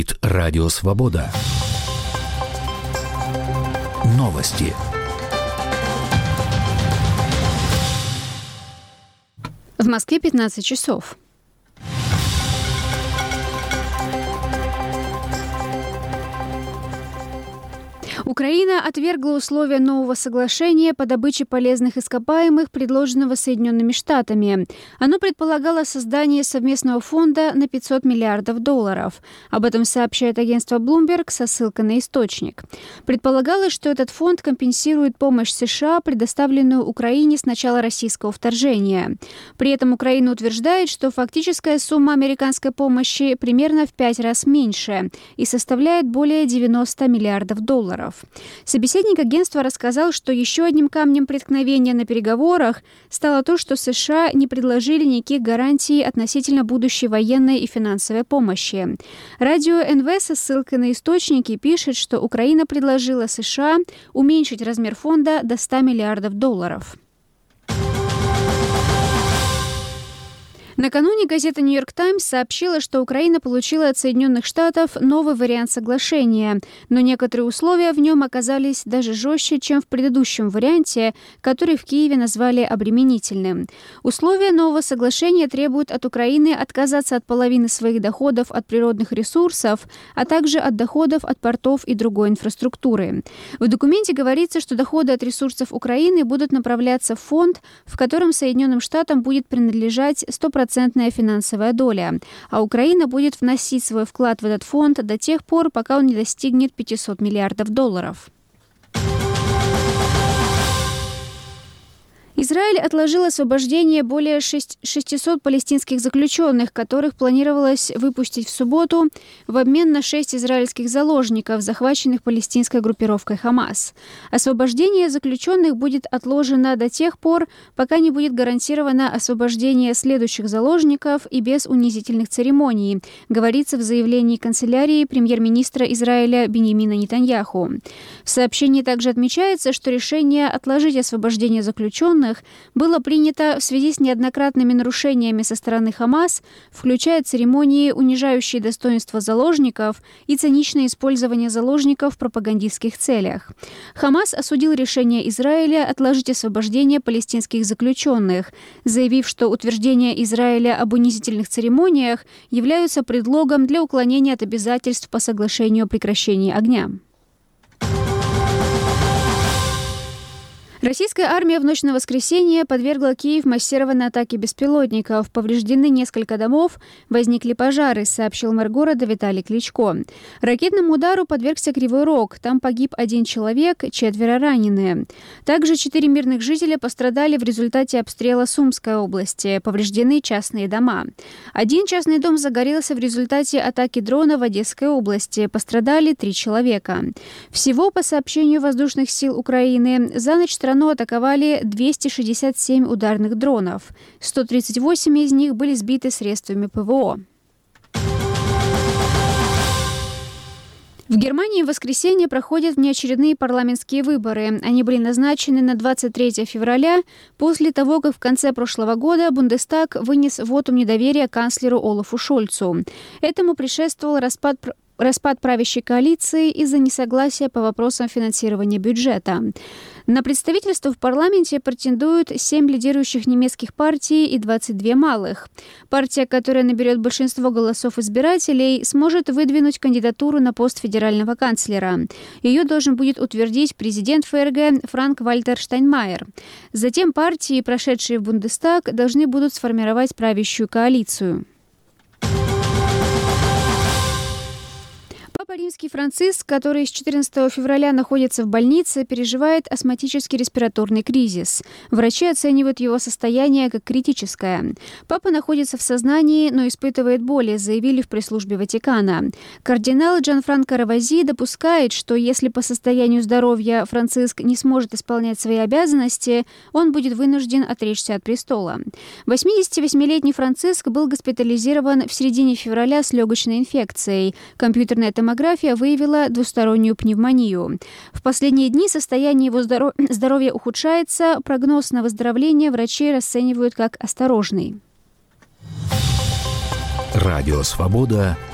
Радио Свобода. Новости. В Москве 15 часов. Украина отвергла условия нового соглашения по добыче полезных ископаемых, предложенного Соединенными Штатами. Оно предполагало создание совместного фонда на $500 миллиардов. Об этом сообщает агентство Bloomberg со ссылкой на источник. Предполагалось, что этот фонд компенсирует помощь США, предоставленную Украине с начала российского вторжения. При этом Украина утверждает, что фактическая сумма американской помощи примерно в 5 раз меньше и составляет более $90 миллиардов. Собеседник агентства рассказал, что еще одним камнем преткновения на переговорах стало то, что США не предложили никаких гарантий относительно будущей военной и финансовой помощи. Радио НВ со ссылкой на источники пишет, что Украина предложила США уменьшить размер фонда до $100 миллиардов. Накануне газета «Нью-Йорк Таймс» сообщила, что Украина получила от Соединенных Штатов новый вариант соглашения, но некоторые условия в нем оказались даже жестче, чем в предыдущем варианте, который в Киеве назвали обременительным. Условия нового соглашения требуют от Украины отказаться от половины своих доходов от природных ресурсов, а также от доходов от портов и другой инфраструктуры. В документе говорится, что доходы от ресурсов Украины будут направляться в фонд, в котором Соединенным Штатам будет принадлежать 100% финансовая доля, а Украина будет вносить свой вклад в этот фонд до тех пор, пока он не достигнет $500 миллиардов. Израиль отложил освобождение более 600 палестинских заключенных, которых планировалось выпустить в субботу в обмен на 6 израильских заложников, захваченных палестинской группировкой «Хамас». Освобождение заключенных будет отложено до тех пор, пока не будет гарантировано освобождение следующих заложников и без унизительных церемоний, говорится в заявлении канцелярии премьер-министра Израиля Биньямина Нетаньяху. В сообщении также отмечается, что решение отложить освобождение заключенных было принято в связи с неоднократными нарушениями со стороны Хамас, включая церемонии, унижающие достоинство заложников и циничное использование заложников в пропагандистских целях. Хамас осудил решение Израиля отложить освобождение палестинских заключенных, заявив, что утверждения Израиля об унизительных церемониях являются предлогом для уклонения от обязательств по соглашению о прекращении огня. Российская армия в ночь на воскресенье подвергла Киев массированной атаке беспилотников. Повреждены несколько домов, возникли пожары, сообщил мэр города Виталий Кличко. Ракетному удару подвергся Кривой Рог. Там погиб 1 человек, 4 раненые. Также 4 мирных жителя пострадали в результате обстрела Сумской области. Повреждены частные дома. 1 частный дом загорелся в результате атаки дрона в Одесской области. Пострадали 3 человека. Всего, по сообщению воздушных сил Украины, за ночь страну атаковали 267 ударных дронов. 138 из них были сбиты средствами ПВО. В Германии в воскресенье проходят внеочередные парламентские выборы. Они были назначены на 23 февраля, после того, как в конце прошлого года Бундестаг вынес вотум недоверия канцлеру Олафу Шольцу. Этому предшествовал распад правящей коалиции из-за несогласия по вопросам финансирования бюджета. На представительство в парламенте претендуют 7 лидирующих немецких партий и 22 малых. Партия, которая наберет большинство голосов избирателей, сможет выдвинуть кандидатуру на пост федерального канцлера. Ее должен будет утвердить президент ФРГ Франк-Вальтер Штайнмайер. Затем партии, прошедшие в Бундестаг, должны будут сформировать правящую коалицию. Папа Римский Франциск, который с 14 февраля находится в больнице, переживает астматический респираторный кризис. Врачи оценивают его состояние как критическое. Папа находится в сознании, но испытывает боли, заявили в пресс-службе Ватикана. Кардинал Джанфранко Равази допускает, что если по состоянию здоровья Франциск не сможет исполнять свои обязанности, он будет вынужден отречься от престола. 88-летний Франциск был госпитализирован в середине февраля с легочной инфекцией. Компьютерная томография выявила двустороннюю пневмонию. В последние дни состояние его здоровья ухудшается, прогноз на выздоровление врачи расценивают как осторожный. Радио «Свобода»